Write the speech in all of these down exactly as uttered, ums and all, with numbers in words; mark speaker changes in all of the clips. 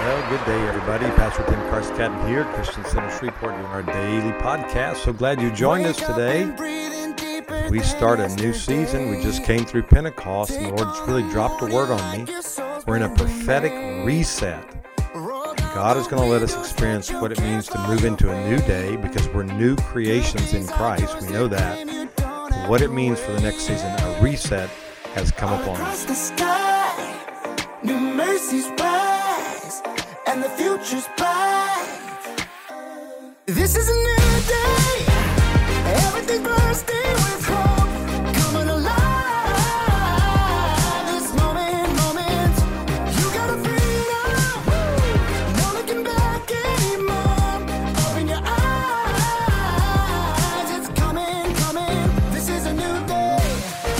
Speaker 1: Well, good day, everybody. Pastor Tim Carscadden here, Christian Center Shreveport, doing our daily podcast. So glad you joined us today. We start a new season. We just came through Pentecost, and the Lord's really dropped a word on me. We're in a prophetic reset. And God is going to let us experience what it means to move into a new day because we're new creations in Christ. We know that. What it means for the next season, a reset has come upon us.
Speaker 2: The sky, new mercies rise, and the future's bright. This is a new day. Everything bursting with hope, coming alive. This moment, moment, you gotta freedom. No looking back anymore. Open your eyes. It's coming, coming. This is a new day.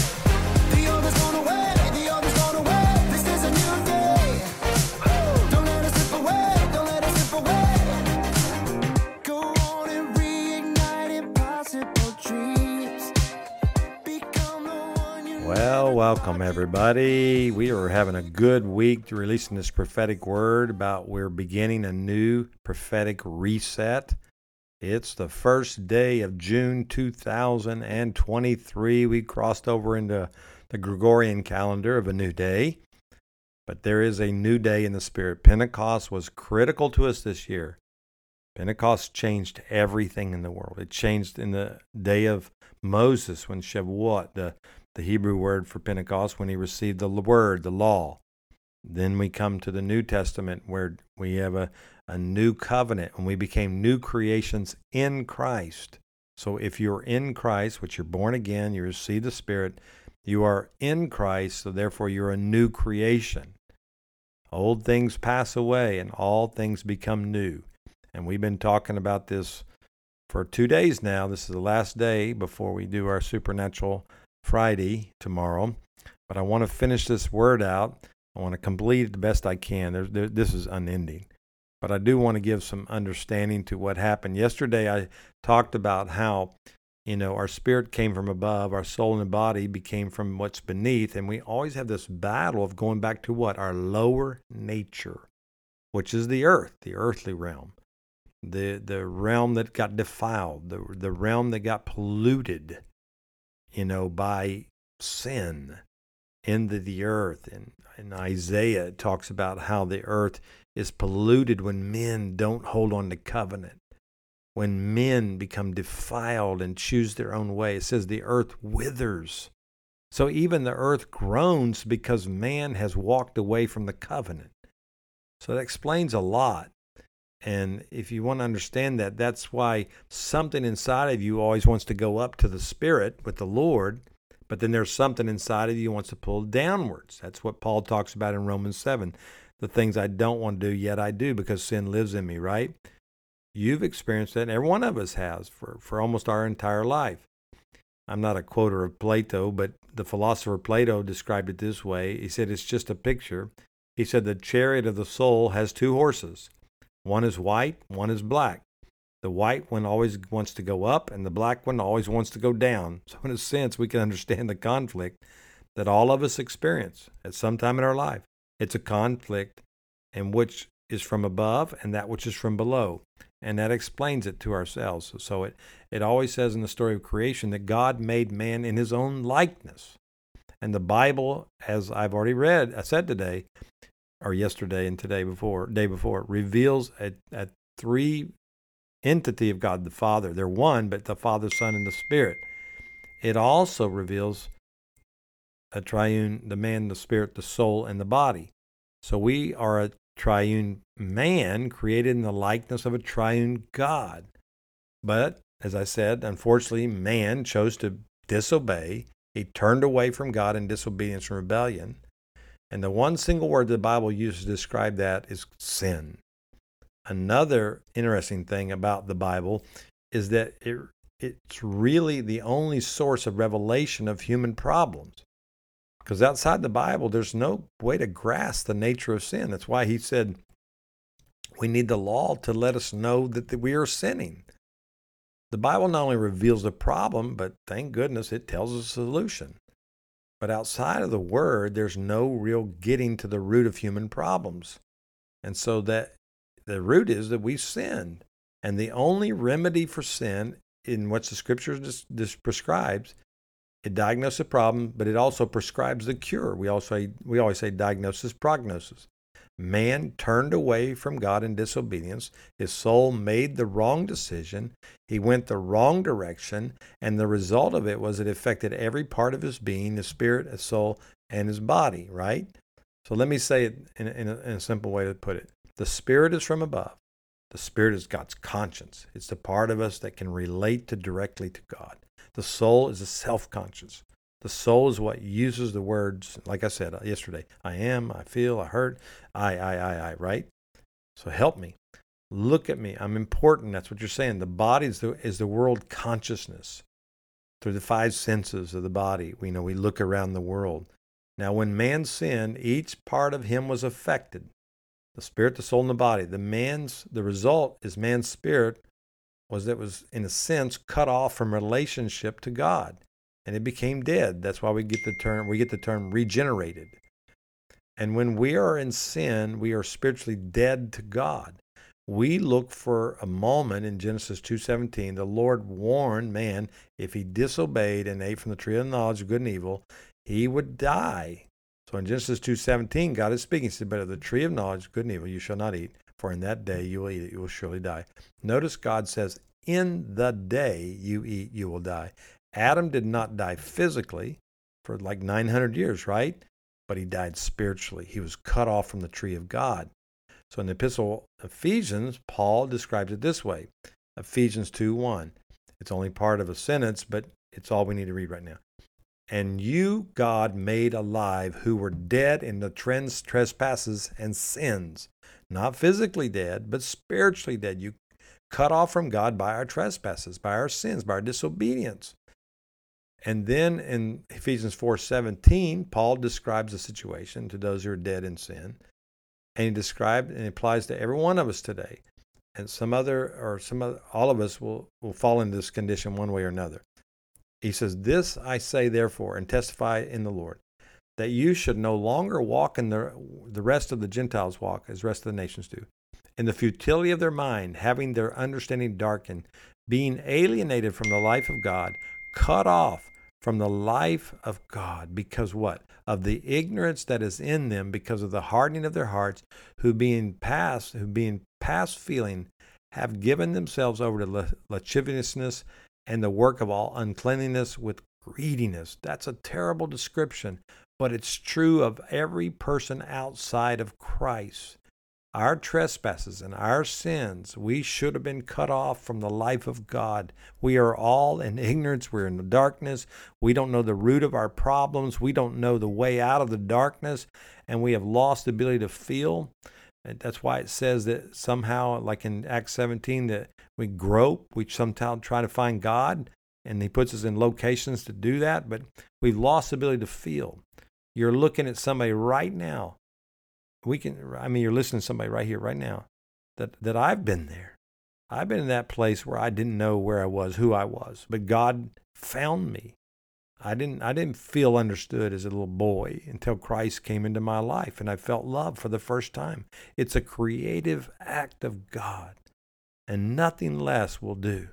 Speaker 2: The old is gone away. The old is gone away. This is a new day. Don't let it slip away. Don't let it slip away. Go on and reignite impossible dreams. Become the one you
Speaker 1: Well, welcome everybody. We are having a good week releasing this prophetic word about we're beginning a new prophetic reset. It's the first day of June two thousand twenty-three. We crossed over into the Gregorian calendar of a new day. But there is a new day in the Spirit. Pentecost was critical to us this year. Pentecost changed everything in the world. It changed in the day of Moses when Shavuot, the, the Hebrew word for Pentecost, when he received the word, the law. Then we come to the New Testament where we have a, a new covenant and we became new creations in Christ. So if you're in Christ, which you're born again, you receive the Spirit, you are in Christ, so therefore you're a new creation. Old things pass away and all things become new. And we've been talking about this for two days now. This is the last day before we do our Supernatural Friday tomorrow. But I want to finish this word out. I want to complete it the best I can. There, there, this is unending. But I do want to give some understanding to what happened. Yesterday I talked about how, you know, our spirit came from above, our soul and body became from what's beneath, and we always have this battle of going back to what? Our lower nature, which is the earth, the earthly realm. The the realm that got defiled, the the realm that got polluted, you know, by sin into the earth. And in Isaiah, it talks about how the earth is polluted when men don't hold on to covenant, when men become defiled and choose their own way. It says the earth withers. So even the earth groans because man has walked away from the covenant. So that explains a lot. And if you want to understand that, that's why something inside of you always wants to go up to the Spirit with the Lord, but then there's something inside of you wants to pull downwards. That's what Paul talks about in Romans seven. The things I don't want to do, yet I do because sin lives in me, right? You've experienced that, and every one of us has for, for almost our entire life. I'm not a quoter of Plato, but the philosopher Plato described it this way. He said it's just a picture. He said the chariot of the soul has two horses. One is white, one is black. The white one always wants to go up, and the black one always wants to go down. So in a sense, we can understand the conflict that all of us experience at some time in our life. It's a conflict in which is from above and that which is from below. And that explains it to ourselves. So it, it always says in the story of creation that God made man in his own likeness. And the Bible, as I've already read, I said today, or yesterday and today before, day before, reveals a, a three entity of God the Father. They're one, but the Father, Son, and the Spirit. It also reveals a triune, the man, the spirit, the soul, and the body. So we are a triune man created in the likeness of a triune God. But, as I said, unfortunately, man chose to disobey. He turned away from God in disobedience and rebellion. And the one single word the Bible uses to describe that is sin. Another interesting thing about the Bible is that it, it's really the only source of revelation of human problems. Because outside the Bible, there's no way to grasp the nature of sin. That's why he said we need the law to let us know that we are sinning. The Bible not only reveals the problem, but thank goodness it tells us a solution. But outside of the Word, there's no real getting to the root of human problems. And so that the root is that we sinned. And the only remedy for sin in what the scripture just, just prescribes, it diagnoses the problem, but it also prescribes the cure. We also we always say diagnosis, prognosis. Man turned away from God in disobedience. His soul made the wrong decision. He went the wrong direction, and the result of it was it affected every part of his being, his spirit, his soul, and his body, right? So let me say it in, in, a, in a simple way to put it. The spirit is from above. The spirit is God's conscience. It's the part of us that can relate to directly to God. The soul is a self-conscious. The soul is what uses the words, like I said yesterday, I am, I feel, I hurt, I, I, I, I, right? So help me. Look at me. I'm important. That's what you're saying. The body is the, is the world consciousness. Through the five senses of the body, we know we look around the world. Now, when man sinned, each part of him was affected. The spirit, the soul, and the body. The man's, the result is man's spirit was that it was, in a sense, cut off from relationship to God. And it became dead. That's why we get the term, we get the term regenerated. And when we are in sin, we are spiritually dead to God. We look for a moment in Genesis two seventeen. The Lord warned man if he disobeyed and ate from the tree of the knowledge of good and evil, he would die. So in Genesis two seventeen, God is speaking. He said, but of the tree of knowledge, good and evil, you shall not eat, for in that day you will eat it, you will surely die. Notice God says, in the day you eat, you will die. Adam did not die physically for like nine hundred years, right? But he died spiritually. He was cut off from the tree of God. So in the epistle Ephesians, Paul describes it this way. Ephesians two one. It's only part of a sentence, but it's all we need to read right now. And you, God, made alive who were dead in the trans- trespasses and sins. Not physically dead, but spiritually dead. You cut off from God by our trespasses, by our sins, by our disobedience. And then in Ephesians four seventeen, Paul describes the situation to those who are dead in sin. And he described, and it applies to every one of us today. And some other, or some other, all of us will, will fall into this condition one way or another. He says, this I say therefore, and testify in the Lord, that you should no longer walk in the, the rest of the Gentiles walk, as the rest of the nations do, in the futility of their mind, having their understanding darkened, being alienated from the life of God, cut off from the life of God, because what? Of the ignorance that is in them, because of the hardening of their hearts, who being past, who being past feeling, have given themselves over to lasciviousness and the work of all uncleanliness with greediness. That's a terrible description, but it's true of every person outside of Christ. Our trespasses and our sins, we should have been cut off from the life of God. We are all in ignorance. We're in the darkness. We don't know the root of our problems. We don't know the way out of the darkness, and we have lost the ability to feel. And that's why it says that somehow, like in Acts seventeen, that we grope, we somehow try to find God, and he puts us in locations to do that, but we've lost the ability to feel. You're looking at somebody right now. We can, I mean, you're listening to somebody right here, right now, that, that I've been there. I've been in that place where I didn't know where I was, who I was, but God found me. I didn't, I didn't feel understood as a little boy until Christ came into my life, and I felt love for the first time. It's a creative act of God, and nothing less will do.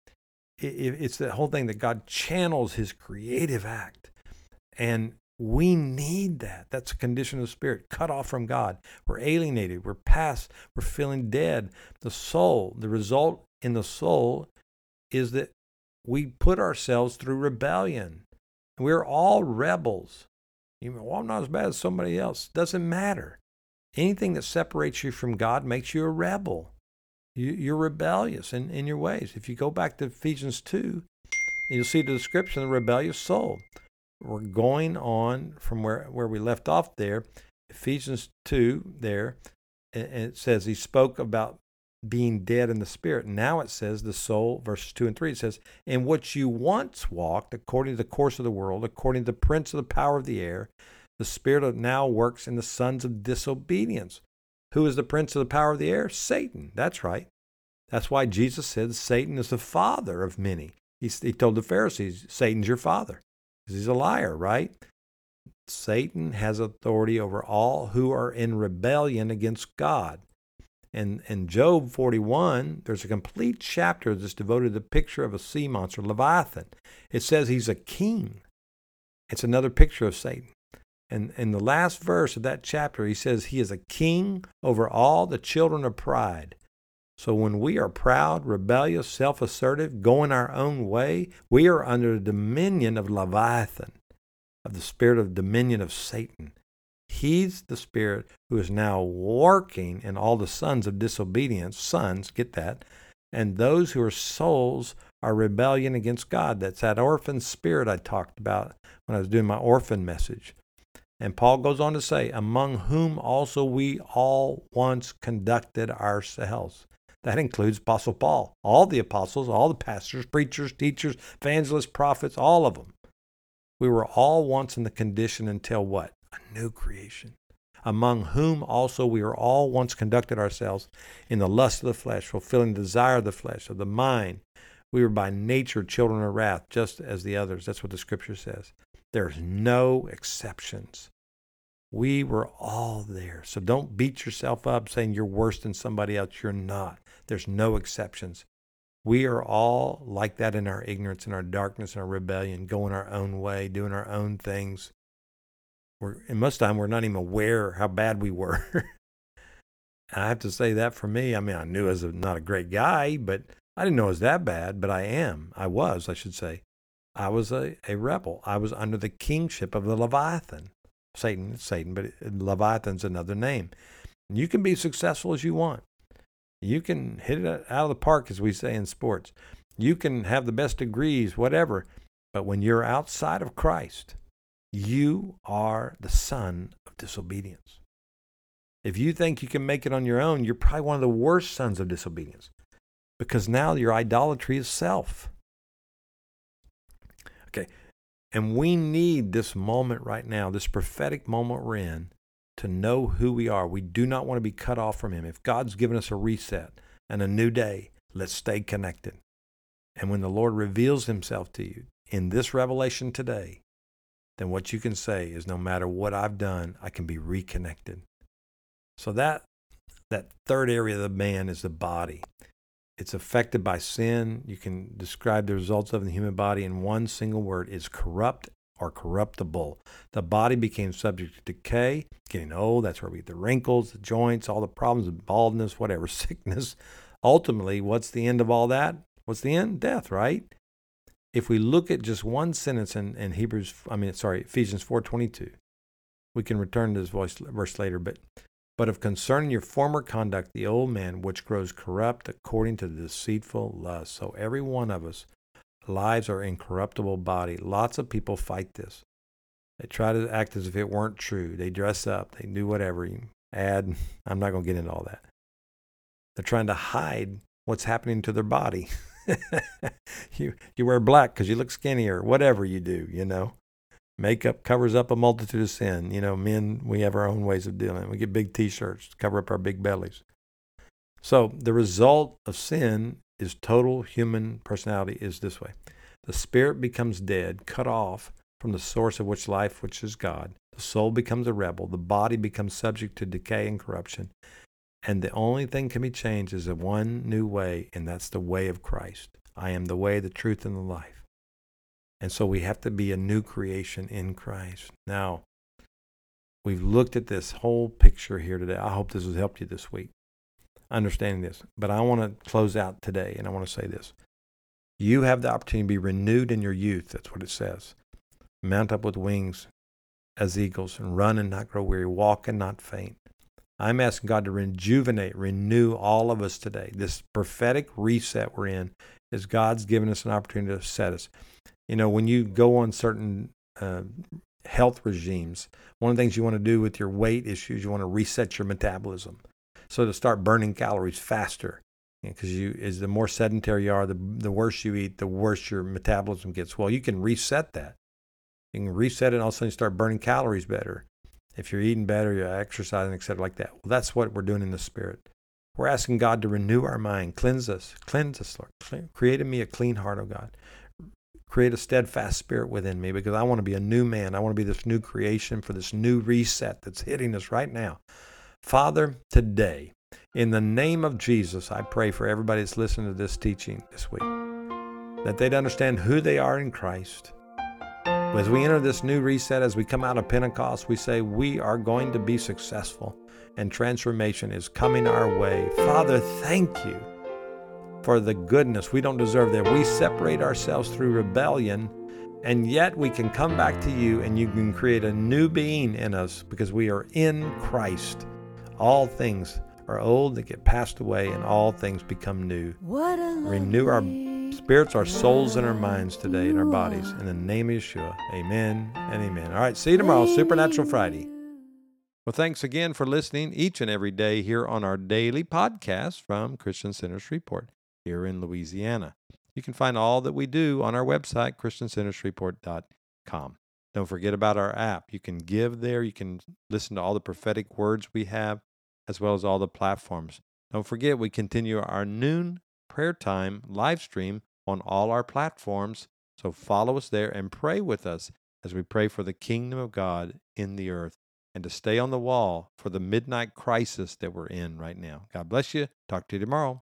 Speaker 1: It, it, it's the whole thing that God channels his creative act, and we need that. That's a condition of the spirit, cut off from God. We're alienated. We're past. We're feeling dead. The soul, the result in the soul is that we put ourselves through rebellion. We're all rebels. You mean, well, I'm not as bad as somebody else. Doesn't matter. Anything that separates you from God makes you a rebel. You, you're rebellious in, in your ways. If you go back to Ephesians two, you'll see the description of the rebellious soul. We're going on from where, where we left off there, Ephesians two there, and it says he spoke about being dead in the spirit. Now it says the soul, verses two and three, it says, in which you once walked according to the course of the world, according to the prince of the power of the air, the spirit that now works in the sons of disobedience. Who is the prince of the power of the air? Satan. That's right. That's why Jesus said Satan is the father of many. He, he told the Pharisees, Satan's your father. He's a liar, right? Satan has authority over all who are in rebellion against God. And in Job forty-one, there's a complete chapter that's devoted to the picture of a sea monster, Leviathan. It says he's a king. It's another picture of Satan. And in the last verse of that chapter, he says he is a king over all the children of pride. So when we are proud, rebellious, self-assertive, going our own way, we are under the dominion of Leviathan, of the spirit of dominion of Satan. He's the spirit who is now working in all the sons of disobedience, sons, get that, and those who are souls are rebellion against God. That's that orphan spirit I talked about when I was doing my orphan message. And Paul goes on to say, among whom also we all once conducted ourselves. That includes Apostle Paul, all the apostles, all the pastors, preachers, teachers, evangelists, prophets, all of them. We were all once in the condition until what? A new creation. Among whom also we were all once conducted ourselves in the lust of the flesh, fulfilling the desire of the flesh, of the mind. We were by nature children of wrath, just as the others. That's what the scripture says. There's no exceptions. We were all there. So don't beat yourself up saying you're worse than somebody else. You're not. There's no exceptions. We are all like that in our ignorance, in our darkness, in our rebellion, going our own way, doing our own things. We're, and most of the time, we're not even aware how bad we were. And I have to say that for me, I mean, I knew I was not a great guy, but I didn't know it was that bad, but I am. I was, I should say. I was a, a rebel. I was under the kingship of the Leviathan. Satan is Satan, but Leviathan's another name. And you can be successful as you want. You can hit it out of the park, as we say in sports. You can have the best degrees, whatever. But when you're outside of Christ, you are the son of disobedience. If you think you can make it on your own, you're probably one of the worst sons of disobedience, because now your idolatry is self. Okay, and we need this moment right now, this prophetic moment we're in, to know who we are. We do not want to be cut off from him. If God's given us a reset and a new day, let's stay connected. And when the Lord reveals himself to you in this revelation today, then what you can say is, no matter what I've done, I can be reconnected. So that that third area of the man is the body. It's affected by sin. You can describe the results of the human body in one single word. It's corrupt or corruptible. The body became subject to decay, getting old. That's where we get the wrinkles, the joints, all the problems of baldness, whatever, sickness. Ultimately, what's the end of all that? What's the end? Death, right? If we look at just one sentence in, in Hebrews, I mean, sorry, Ephesians four twenty-two, we can return to this voice, verse later, but but of concerning your former conduct, the old man, which grows corrupt according to the deceitful lust. So every one of us, lives are incorruptible body. Lots of people fight this. They try to act as if it weren't true. They dress up. They do whatever. You add, I'm not going to get into all that. They're trying to hide what's happening to their body. you you wear black because you look skinnier, whatever you do, you know. Makeup covers up a multitude of sin. You know, men, we have our own ways of dealing. We get big T-shirts to cover up our big bellies. So the result of sin is total human personality is this way. The spirit becomes dead, cut off from the source of which life, which is God. The soul becomes a rebel. The body becomes subject to decay and corruption. And the only thing can be changed is a one new way, and that's the way of Christ. I am the way, the truth, and the life. And so we have to be a new creation in Christ. Now, we've looked at this whole picture here today. I hope this has helped you this week, understanding this. But I want to close out today, and I want to say this. You have the opportunity to be renewed in your youth. That's what it says. Mount up with wings as eagles and run and not grow weary, walk and not faint. I'm asking God to rejuvenate, renew all of us today. This prophetic reset we're in is God's given us an opportunity to set us. You know, when you go on certain uh, health regimes, one of the things you want to do with your weight issues, you want to reset your metabolism. So to start burning calories faster, because you, you as the more sedentary you are, the the worse you eat, the worse your metabolism gets. Well, you can reset that. You can reset it and all of a sudden start burning calories better. If you're eating better, you're exercising, et cetera, like that. Well, that's what we're doing in the Spirit. We're asking God to renew our mind, cleanse us, cleanse us, Lord. Create in me a clean heart, oh God. create a steadfast spirit within me, because I want to be a new man. I want to be this new creation for this new reset that's hitting us right now. Father, today, in the name of Jesus, I pray for everybody that's listening to this teaching this week, that they'd understand who they are in Christ. As we enter this new reset, as we come out of Pentecost, we say we are going to be successful and transformation is coming our way. Father, thank you for the goodness. We don't deserve that. We separate ourselves through rebellion, and yet we can come back to you and you can create a new being in us because we are in Christ. All things are old, they get passed away, and all things become new. Renew our spirits, our souls, and our minds today, and our bodies. In the name of Yeshua, amen and amen. All right, see you tomorrow, Supernatural Friday. Well, thanks again for listening each and every day here on our daily podcast from Christian Center Shreveport here in Louisiana. You can find all that we do on our website, Christian Center Shreveport dot com. Don't forget about our app. You can give there. You can listen to all the prophetic words we have, as well as all the platforms. Don't forget, we continue our noon prayer time live stream on all our platforms. So follow us there and pray with us as we pray for the kingdom of God in the earth and to stay on the wall for the midnight crisis that we're in right now. God bless you. Talk to you tomorrow.